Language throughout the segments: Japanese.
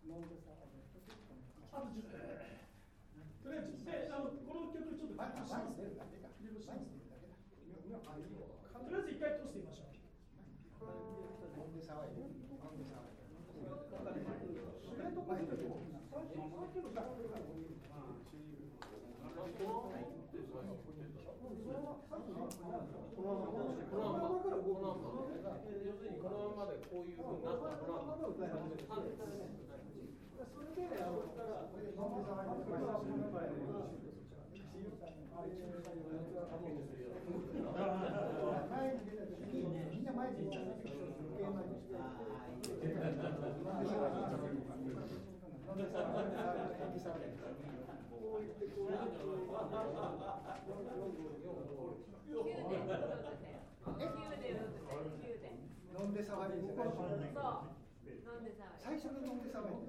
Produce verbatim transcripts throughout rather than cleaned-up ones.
あとじゅっぷん。とりあえず、で、あの、この曲ちょっと前に出るだけだ。とりあえず一回通してみましょう。 飲んで騒いで、飲んで騒いで。 要するにこのままでこういうふうになったら、このままそれで、あの、 みんな前に行っちゃう。飲んで騒いでじゃない。最初の飲んで騒いで。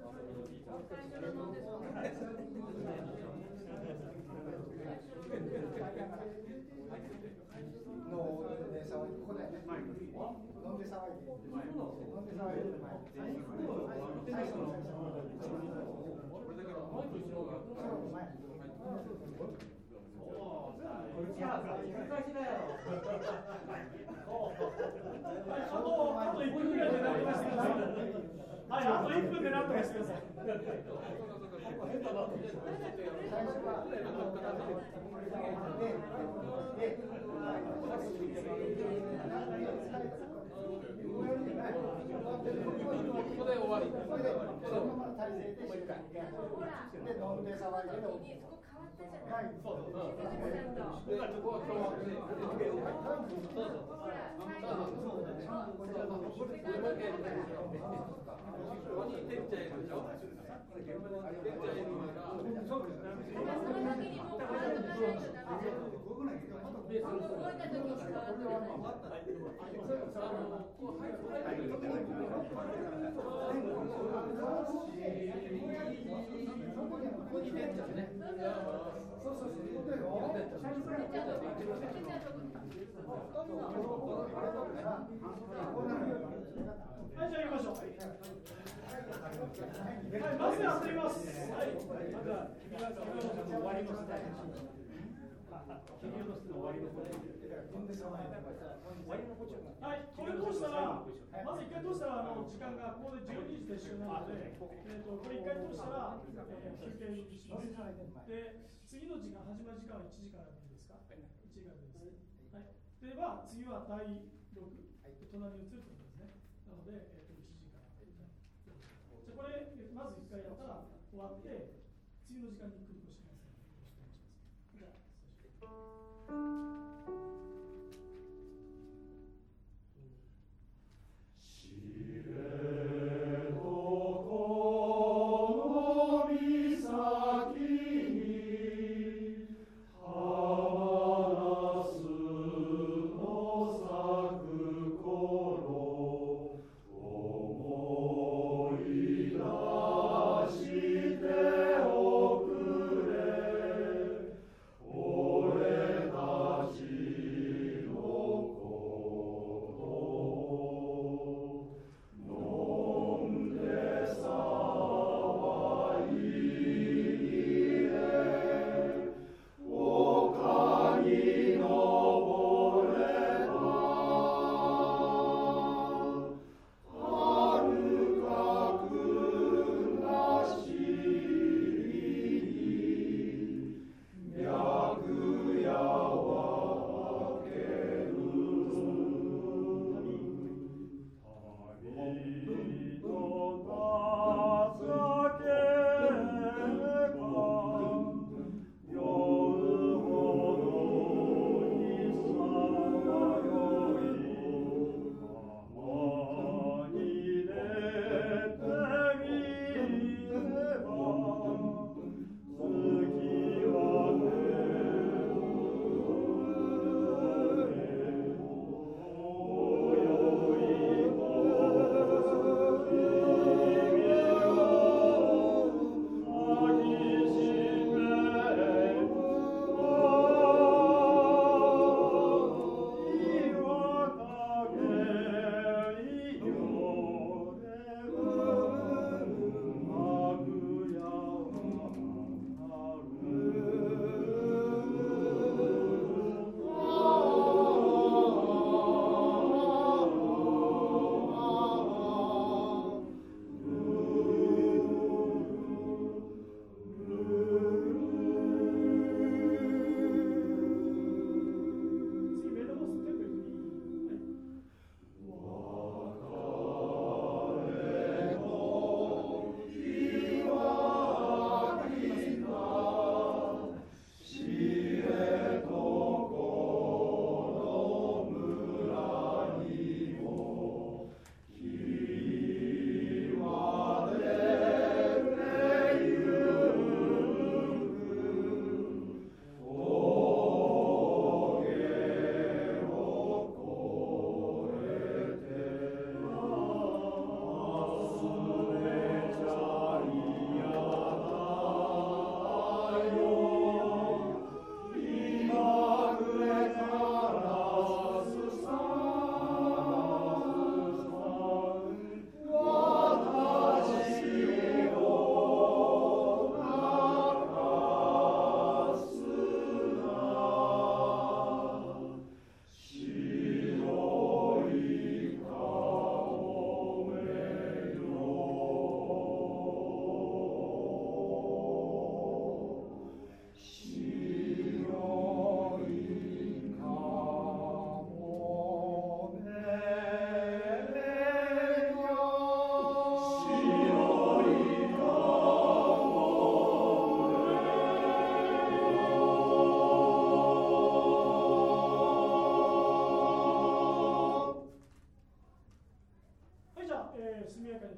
ので騒いで、ここだよね。飲んで騒いで。飲んで騒いで。最初の最初の。これだけど、もう一度が。これ違うか。難しいだよ。 あと、あといっぷんぐらいでなりましてください。はい、あといっぷんでなんとかしてください。 最初は、で、で、 ここで終わり。 これで、そのまま体勢で、もう一回。で、飲んで騒いでの。はい、そう。 僕はそこは今日はここにてっちゃんいるでしょ。てっちゃんいるからその時にもう体がないとダメだよ。動いた時に変わってない。 ここにてっちゃんね。 そうそうそう。 はい、じゃあ行きましょう。はい、まずやってみます。はい。まずは君が君の終わりのスタイル。君の終わりのスタイル。はい、これ通したら、まず一回通したら、あの時間がここでじゅうにじで一緒になるので、えっとこれ一回通したら、えー、休憩します。で、次の時間始まる時間はいちじからでいいですか？いちじからでいいです。はい。では次はだいろく、隣に移るということですね。なので、えー、といちじから。じゃこれまずいっかいやったら終わって次の時間に繰り越します。じゃあ知れどこの岬にハマナスの咲く頃思い出しておく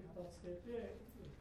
片付けて